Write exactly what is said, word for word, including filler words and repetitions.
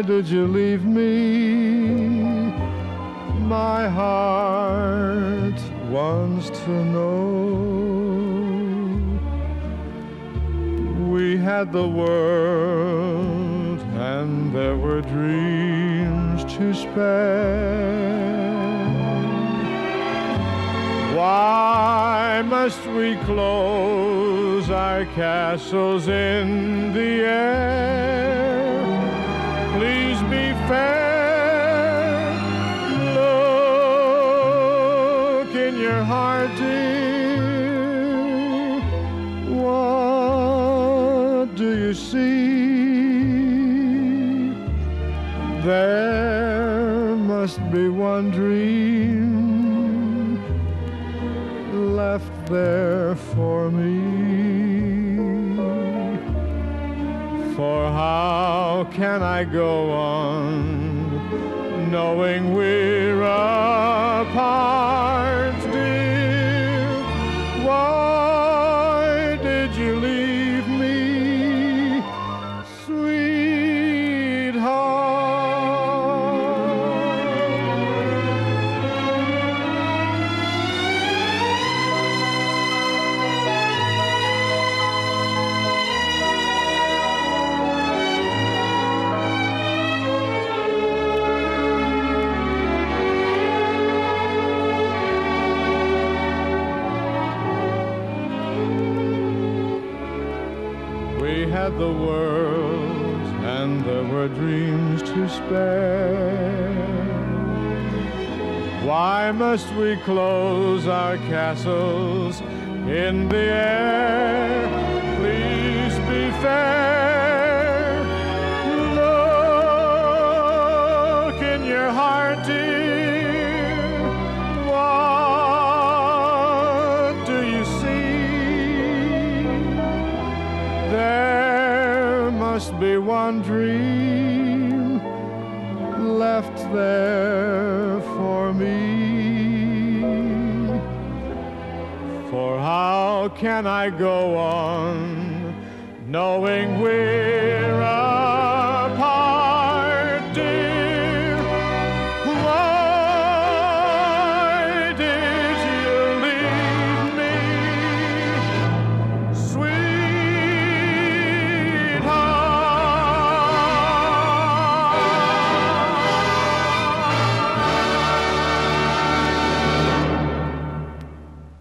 did you leave me? My heart wants to know. We had the world and there were dreams to spare. Why must we close our castles in the air? Please be fair. Look in your heart, dear. What do you see? There must be one dream left there for me. For how can I go on knowing we're apart, dear? Why did you leave me, sweetheart? We had the world and there were dreams to spare. Why must we close our castles in the air? Please be fair. Look in your heart, dear. What do you see? There must be one dream left there for me. For how can I go on knowing we're